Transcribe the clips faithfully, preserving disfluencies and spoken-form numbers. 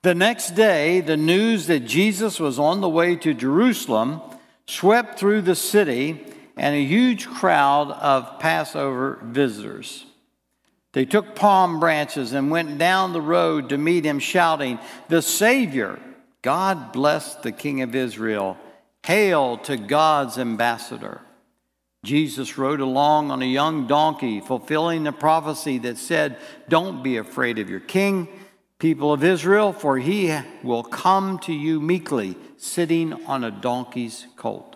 The next day, the news that Jesus was on the way to Jerusalem swept through the city and a huge crowd of Passover visitors. They took palm branches and went down the road to meet him, shouting, "The Savior, God bless the King of Israel. Hail to God's ambassador." Jesus rode along on a young donkey, fulfilling the prophecy that said, "Don't be afraid of your king, people of Israel, for he will come to you meekly, sitting on a donkey's colt."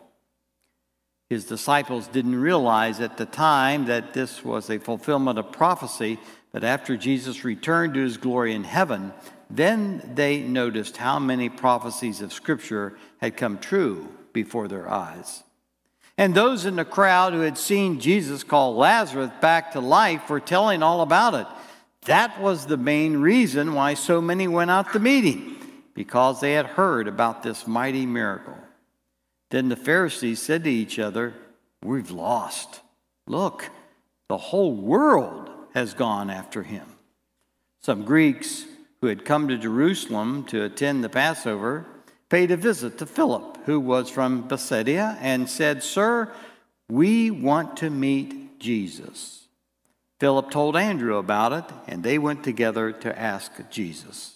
His disciples didn't realize at the time that this was a fulfillment of prophecy, but after Jesus returned to his glory in heaven, then they noticed how many prophecies of Scripture had come true before their eyes. And those in the crowd who had seen Jesus call Lazarus back to life were telling all about it. That was the main reason why so many went out to meet him, because they had heard about this mighty miracle. Then the Pharisees said to each other, "We've lost. Look, the whole world has gone after him." Some Greeks who had come to Jerusalem to attend the Passover paid a visit to Philip, who was from Bethsaida, and said, "Sir, we want to meet Jesus." Philip told Andrew about it, and they went together to ask Jesus.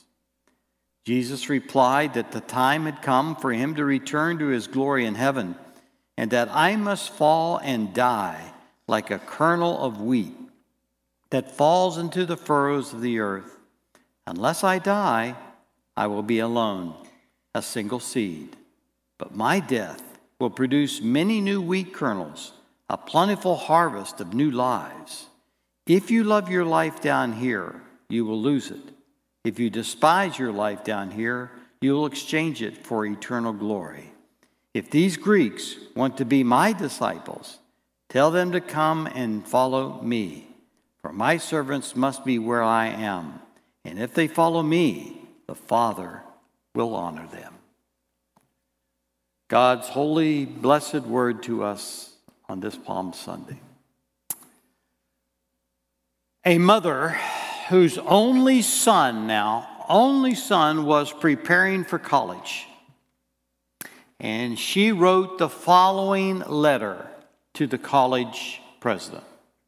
Jesus replied that the time had come for him to return to his glory in heaven, and that I must fall and die like a kernel of wheat that falls into the furrows of the earth. Unless I die, I will be alone, a single seed. But my death will produce many new wheat kernels, a plentiful harvest of new lives. If you love your life down here, you will lose it. If you despise your life down here, you will exchange it for eternal glory. If these Greeks want to be my disciples, tell them to come and follow me. For my servants must be where I am, and if they follow me, the Father will honor them. God's holy, blessed word to us on this Palm Sunday. A mother whose only son now, only son was preparing for college. And she wrote the following letter to the college president.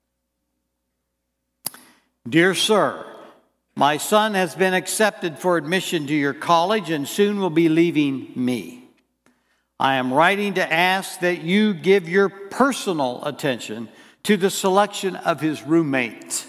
"Dear sir, my son has been accepted for admission to your college and soon will be leaving me. I am writing to ask that you give your personal attention to the selection of his roommate.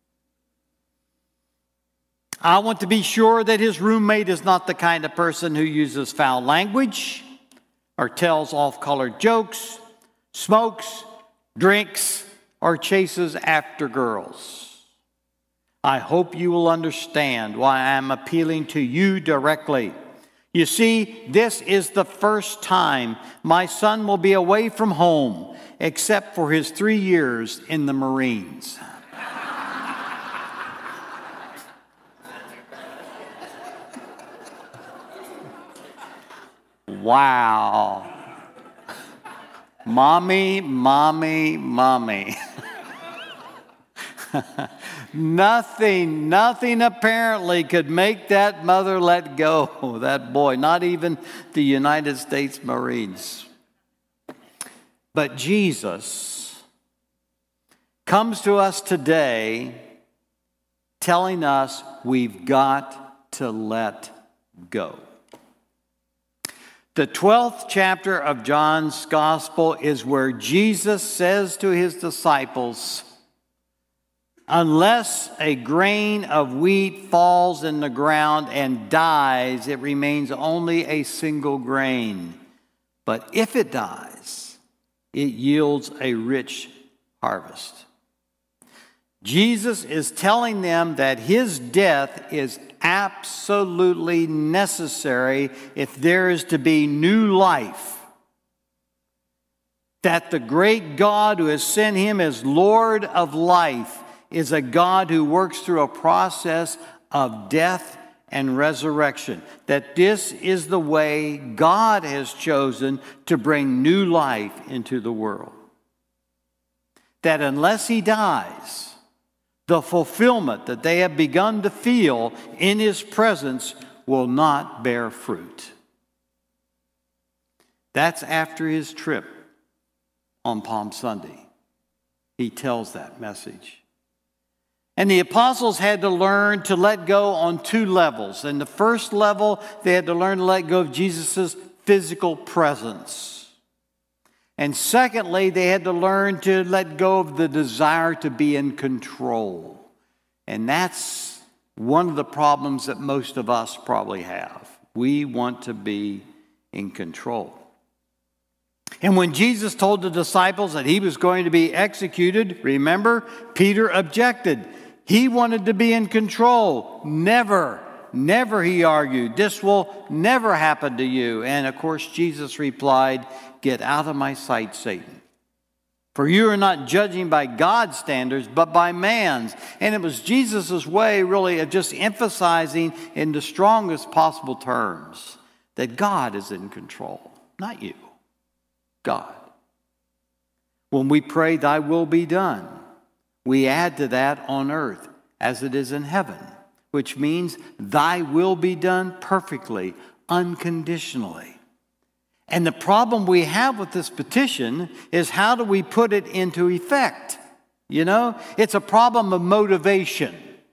I want to be sure that his roommate is not the kind of person who uses foul language or tells off-color jokes, smokes, drinks, or chases after girls. I hope you will understand why I am appealing to you directly. You see, this is the first time my son will be away from home, except for his three years in the Marines." Wow. Mommy, mommy, mommy. Nothing, nothing apparently could make that mother let go, that boy, not even the United States Marines. But Jesus comes to us today telling us we've got to let go. The twelfth chapter of John's Gospel is where Jesus says to his disciples, "Unless a grain of wheat falls in the ground and dies, it remains only a single grain. But if it dies, it yields a rich harvest." Jesus is telling them that his death is absolutely necessary if there is to be new life. That the great God who has sent him as Lord of life is a God who works through a process of death and resurrection. That this is the way God has chosen to bring new life into the world. That unless he dies, the fulfillment that they have begun to feel in his presence will not bear fruit. That's after his trip on Palm Sunday. He tells that message. And the apostles had to learn to let go on two levels. And the first level, they had to learn to let go of Jesus' physical presence. And secondly, they had to learn to let go of the desire to be in control. And that's one of the problems that most of us probably have. We want to be in control. And when Jesus told the disciples that he was going to be executed, remember, Peter objected. He wanted to be in control. Never, never, he argued, this will never happen to you. And of course, Jesus replied, "Get out of my sight, Satan. For you are not judging by God's standards, but by man's." And it was Jesus' way, really, of just emphasizing in the strongest possible terms that God is in control, not you. God. When we pray, "Thy will be done," we add to that on earth as it is in heaven, which means thy will be done perfectly, unconditionally. And the problem we have with this petition is how do we put it into effect? You know, it's a problem of motivation.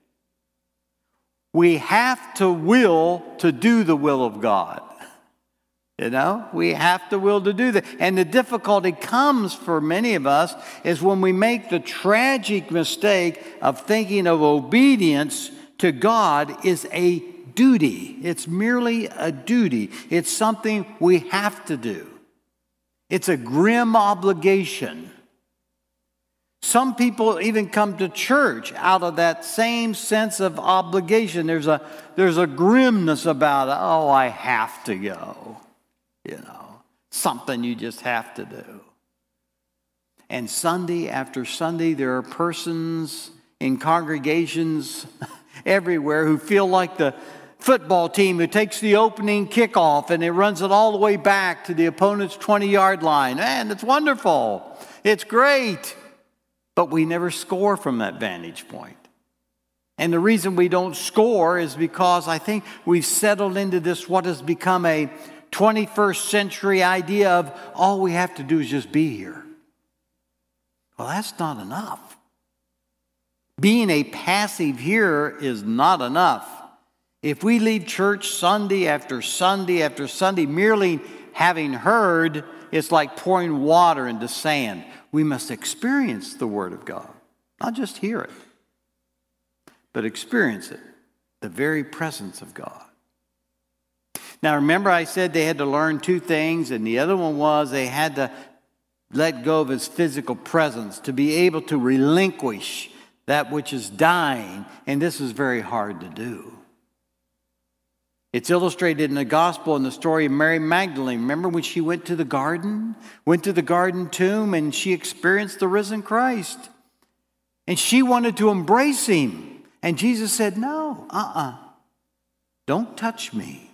We have to will to do the will of God. You know, we have to will to do that. And the difficulty comes for many of us is when we make the tragic mistake of thinking of obedience to God is a duty. It's merely a duty. It's something we have to do. It's a grim obligation. Some people even come to church out of that same sense of obligation. There's a, there's a grimness about it. Oh, I have to go. You know, something you just have to do. And Sunday after Sunday, there are persons in congregations everywhere who feel like the football team who takes the opening kickoff and it runs it all the way back to the opponent's twenty-yard line. And it's wonderful. It's great. But we never score from that vantage point. And the reason we don't score is because I think we've settled into this, what has become a twenty-first century idea of all we have to do is just be here. Well, that's not enough. Being a passive hearer is not enough. If we leave church Sunday after Sunday after Sunday merely having heard, it's like pouring water into sand. We must experience the Word of God, not just hear it, but experience it, the very presence of God. Now, remember I said they had to learn two things, and the other one was they had to let go of his physical presence to be able to relinquish that which is dying, and this is very hard to do. It's illustrated in the gospel in the story of Mary Magdalene. Remember when she went to the garden? Went to the garden tomb, and she experienced the risen Christ. And she wanted to embrace him. And Jesus said, "No, uh-uh, don't touch me."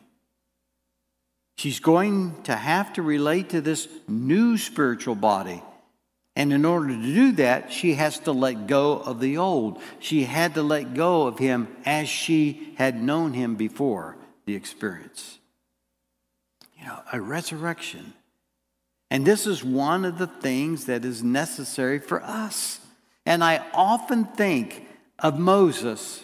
She's going to have to relate to this new spiritual body. And in order to do that, she has to let go of the old. She had to let go of him as she had known him before the experience. You know, a resurrection. And this is one of the things that is necessary for us. And I often think of Moses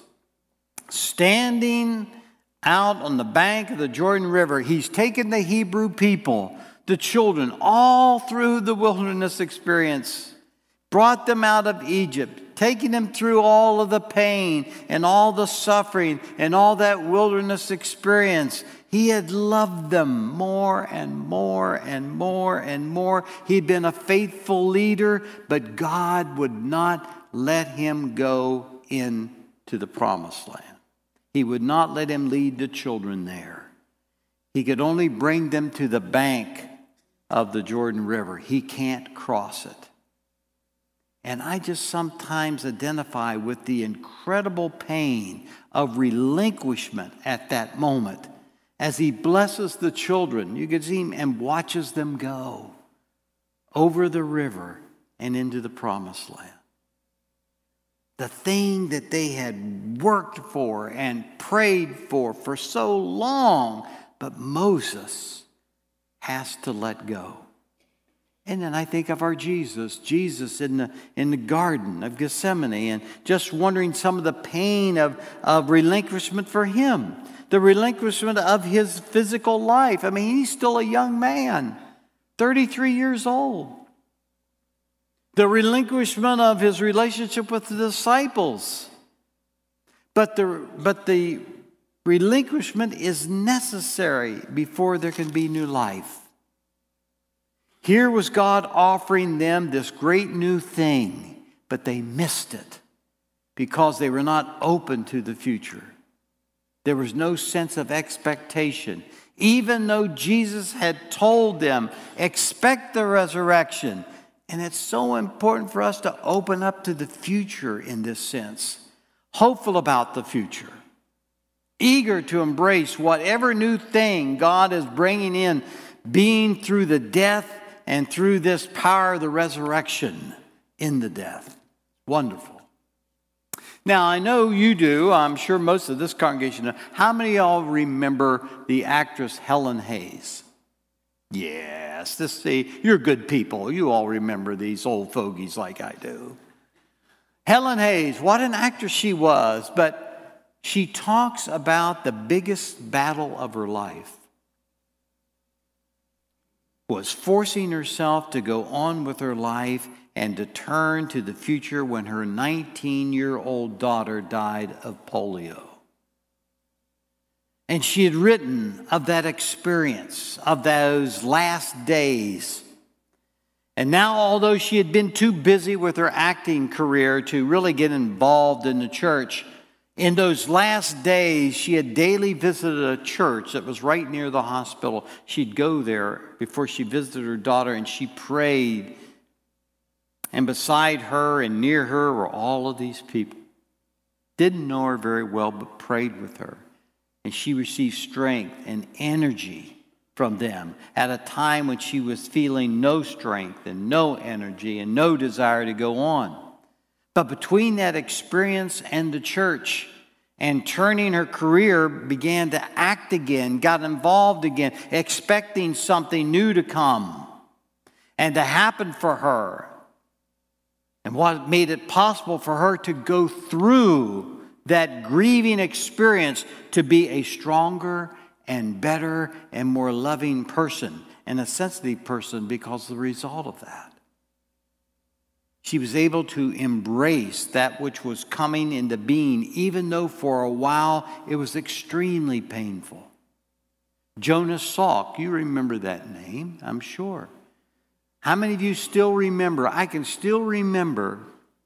standing out on the bank of the Jordan River. He's taken the Hebrew people, the children, all through the wilderness experience, brought them out of Egypt, taking them through all of the pain and all the suffering and all that wilderness experience. He had loved them more and more and more and more. He'd been a faithful leader, but God would not let him go into the promised land. He would not let him lead the children there. He could only bring them to the bank of the Jordan River. He can't cross it. And I just sometimes identify with the incredible pain of relinquishment at that moment as he blesses the children. You can see him and watches them go over the river and into the promised land. the thing that they had worked for and prayed for for so long. But Moses has to let go. And then I think of our Jesus, Jesus in the, in the Garden of Gethsemane, and just wondering some of the pain of, of relinquishment for him, the relinquishment of his physical life. I mean, he's still a young man, thirty-three years old. The relinquishment of his relationship with the disciples. But the, but the relinquishment is necessary before there can be new life. Here was God offering them this great new thing, but they missed it because they were not open to the future. There was no sense of expectation. Even though Jesus had told them, expect the resurrection. And it's so important for us to open up to the future in this sense. Hopeful about the future. Eager to embrace whatever new thing God is bringing in, being through the death and through this power of the resurrection in the death. Wonderful. Now, I know you do. I'm sure most of this congregation know. How many of y'all remember the actress Helen Hayes? Yes, this, see, you're good people. You all remember these old fogies like I do. Helen Hayes, what an actress she was, but she talks about the biggest battle of her life was forcing herself to go on with her life and to turn to the future when her nineteen-year-old daughter died of polio. And she had written of that experience, of those last days. And now, although she had been too busy with her acting career to really get involved in the church, in those last days, she had daily visited a church that was right near the hospital. She'd go there before she visited her daughter, and she prayed. And beside her and near her were all of these people. Didn't know her very well, but prayed with her. And she received strength and energy from them at a time when she was feeling no strength and no energy and no desire to go on. But between that experience and the church and turning her career, began to act again, got involved again, expecting something new to come and to happen for her. And what made it possible for her to go through that grieving experience to be a stronger and better and more loving person and a sensitive person because of the result of that. She was able to embrace that which was coming into being, even though for a while it was extremely painful. Jonas Salk, you remember that name, I'm sure. How many of you still remember? I can still remember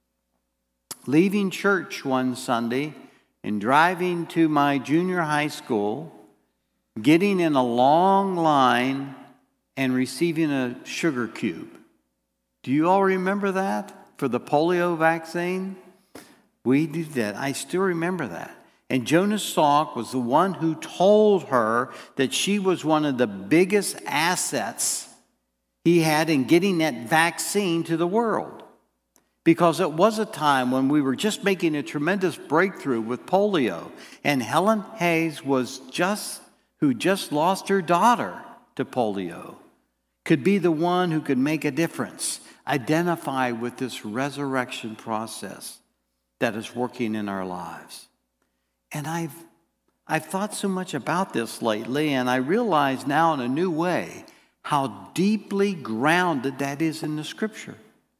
leaving church one Sunday and driving to my junior high school, getting in a long line and receiving a sugar cube. Do you all remember that for the polio vaccine? We did that. I still remember that. And Jonas Salk was the one who told her that she was one of the biggest assets he had in getting that vaccine to the world. Because it was a time when we were just making a tremendous breakthrough with polio. And Helen Hayes was just, who just lost her daughter to polio, could be the one who could make a difference, identify with this resurrection process that is working in our lives. And I've, I've thought so much about this lately, and I realize now in a new way how deeply grounded that is in the Scripture.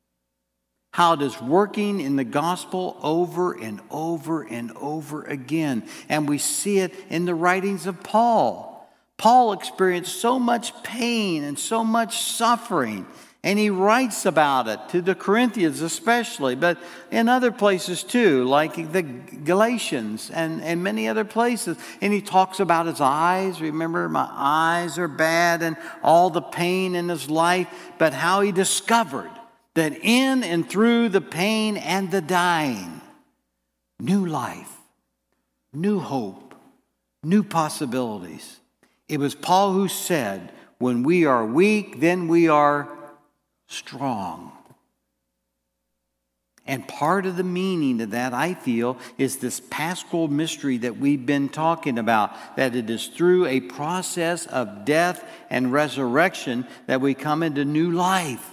How it is working in the gospel over and over and over again. And we see it in the writings of Paul. Paul experienced so much pain and so much suffering, and he writes about it to the Corinthians especially, but in other places too, like the Galatians and, and many other places. And he talks about his eyes. Remember, my eyes are bad and all the pain in his life, but how he discovered that in and through the pain and the dying, new life, new hope, new possibilities. It was Paul who said, when we are weak, then we are strong. And part of the meaning of that, I feel, is this paschal mystery that we've been talking about, that it is through a process of death and resurrection that we come into new life.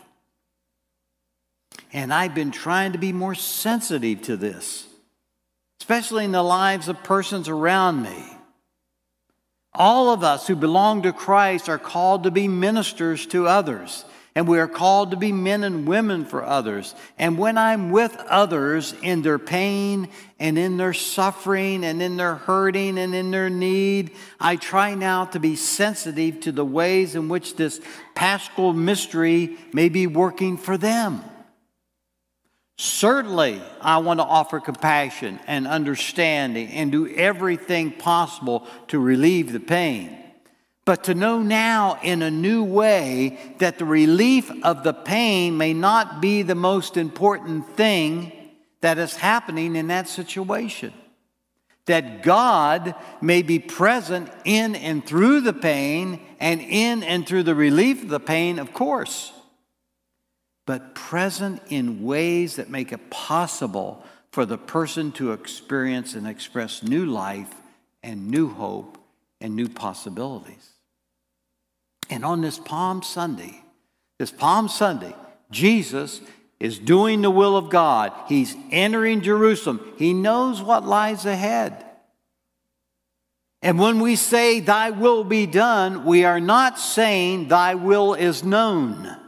And I've been trying to be more sensitive to this, especially in the lives of persons around me. All of us who belong to Christ are called to be ministers to others. And we are called to be men and women for others. And when I'm with others in their pain and in their suffering and in their hurting and in their need, I try now to be sensitive to the ways in which this paschal mystery may be working for them. Certainly, I want to offer compassion and understanding and do everything possible to relieve the pain. But to know now in a new way that the relief of the pain may not be the most important thing that is happening in that situation. That God may be present in and through the pain, and in and through the relief of the pain, of course. But present in ways that make it possible for the person to experience and express new life and new hope and new possibilities. And on this Palm Sunday, this Palm Sunday, Jesus is doing the will of God. He's entering Jerusalem. He knows what lies ahead. And when we say, "Thy will be done," we are not saying, "Thy will is known."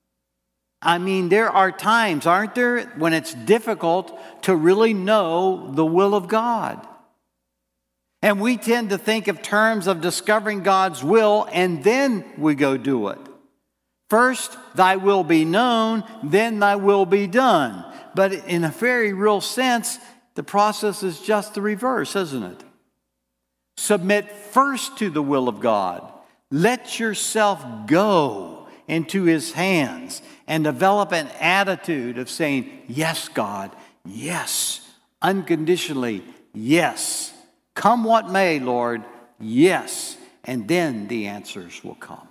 I mean, there are times, aren't there, when it's difficult to really know the will of God. And we tend to think of terms of discovering God's will, and then we go do it. First, thy will be known, then thy will be done. But in a very real sense, the process is just the reverse, isn't it? Submit first to the will of God. Let yourself go into His hands and develop an attitude of saying, "Yes, God, yes, unconditionally, yes. Come what may, Lord, yes." And then the answers will come.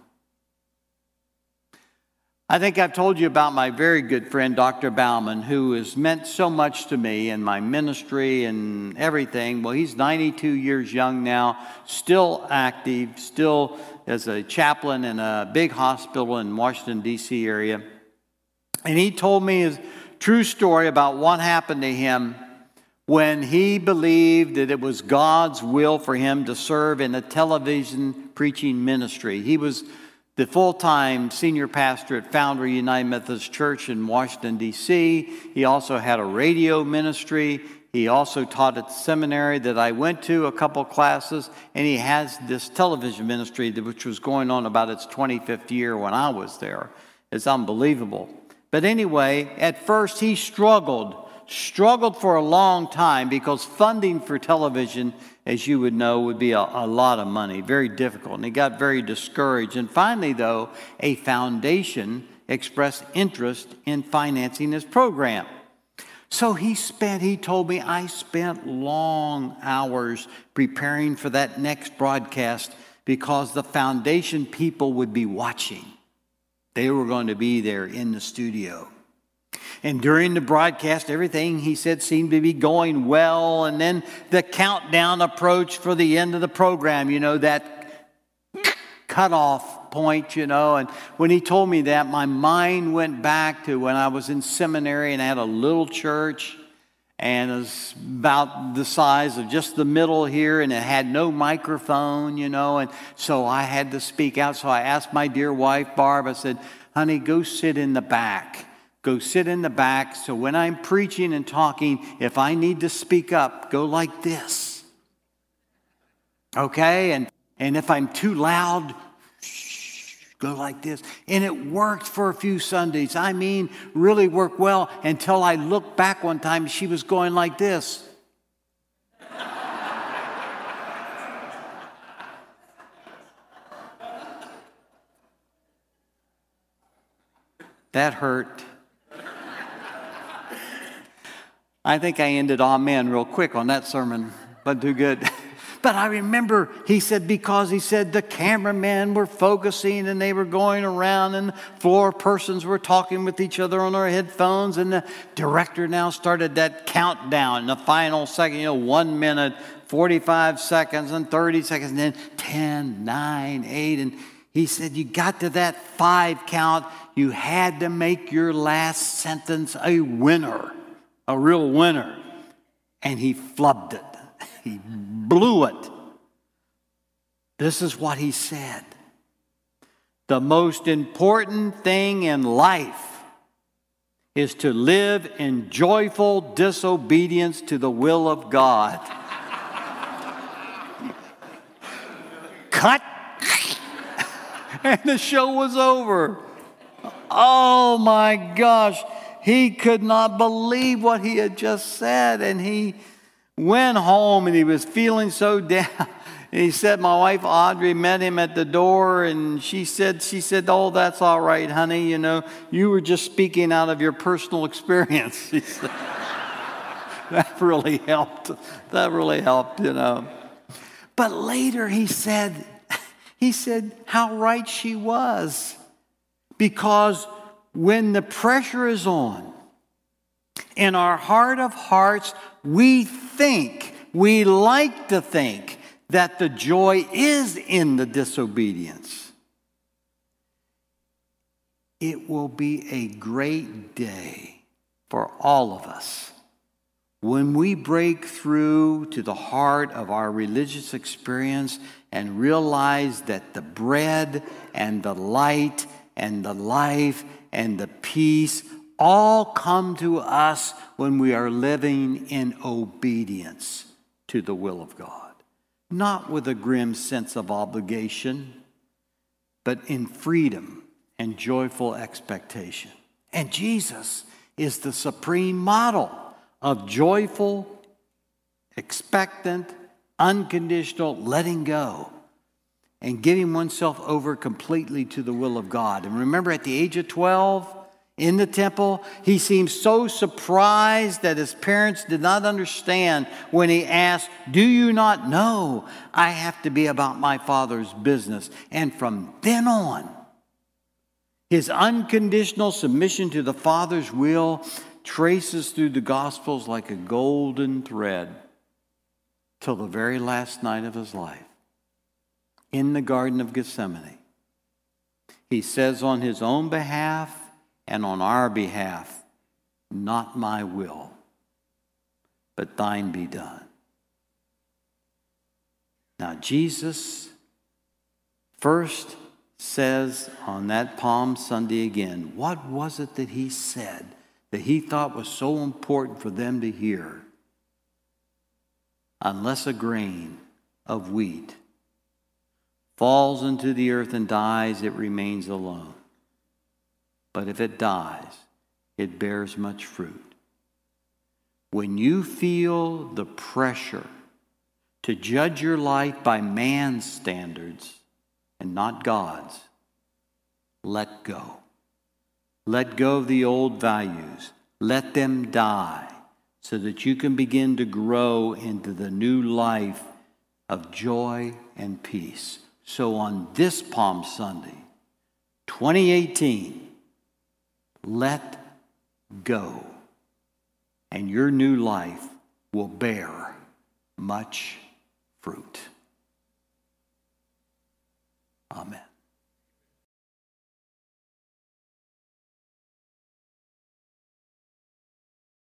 I think I've told you about my very good friend, Doctor Bauman, who has meant so much to me in my ministry and everything. Well, he's ninety-two years young now, still active, still as a chaplain in a big hospital in Washington, D C area. And he told me his true story about what happened to him when he believed that it was God's will for him to serve in a television preaching ministry. He was the full-time senior pastor at Foundry United Methodist Church in Washington, D C He also had a radio ministry. He also taught at the seminary that I went to a couple classes, and he has this television ministry which was going on about its twenty-fifth year when I was there. It's unbelievable. But anyway, at first he struggled. Struggled for a long time because funding for television, as you would know, would be a, a lot of money, very difficult. And he got very discouraged. And finally, though, a foundation expressed interest in financing his program. So he spent, he told me, I spent long hours preparing for that next broadcast because the foundation people would be watching. They were going to be there in the studio. And during the broadcast, everything, he said, seemed to be going well. And then the countdown approached for the end of the program, you know, that cutoff point, you know. And when he told me that, my mind went back to when I was in seminary and I had a little church. And it was about the size of just the middle here, and it had no microphone, you know. And so I had to speak out. So I asked my dear wife, Barb, I said, honey, go sit in the back. Go sit in the back, so when I'm preaching and talking, if I need to speak up, go like this. Okay? And, and if I'm too loud, shh, go like this. And it worked for a few Sundays. I mean, really worked well until I looked back one time, she was going like this. That hurt. I think I ended amen real quick on that sermon, but too good. But I remember he said, because he said the cameramen were focusing and they were going around and four persons were talking with each other on their headphones, and the director now started that countdown, the final second, you know, one minute, forty-five seconds and thirty seconds, and then ten, nine, eight. And he said, you got to that five count, you had to make your last sentence a winner, a real winner. And he flubbed it. He blew it. This is what he said. The most important thing in life is to live in joyful disobedience to the will of God. Cut. And the show was over. Oh my gosh. He could not believe what he had just said, and he went home and he was feeling so down. And he said, my wife Audrey met him at the door, and she said, she said, oh, that's all right, honey. You know, you were just speaking out of your personal experience. She said, that really helped. That really helped, you know. But later he said, he said how right she was, because when the pressure is on, in our heart of hearts, we think, we like to think that the joy is in the disobedience. It will be a great day for all of us when we break through to the heart of our religious experience and realize that the bread and the light and the life and the peace all come to us when we are living in obedience to the will of God. Not with a grim sense of obligation, but in freedom and joyful expectation. And Jesus is the supreme model of joyful, expectant, unconditional letting go and giving oneself over completely to the will of God. And remember, at the age of twelve, in the temple, he seemed so surprised that his parents did not understand when he asked, do you not know I have to be about my Father's business? And from then on, his unconditional submission to the Father's will traces through the Gospels like a golden thread till the very last night of his life. In the Garden of Gethsemane, he says on his own behalf and on our behalf, not my will, but thine be done. Now, Jesus first says on that Palm Sunday again, what was it that he said that he thought was so important for them to hear? Unless a grain of wheat falls into the earth and dies, it remains alone. But if it dies, it bears much fruit. When you feel the pressure to judge your life by man's standards and not God's, let go. Let go of the old values. Let them die so that you can begin to grow into the new life of joy and peace. So on this Palm Sunday, twenty eighteen, let go, and your new life will bear much fruit. Amen.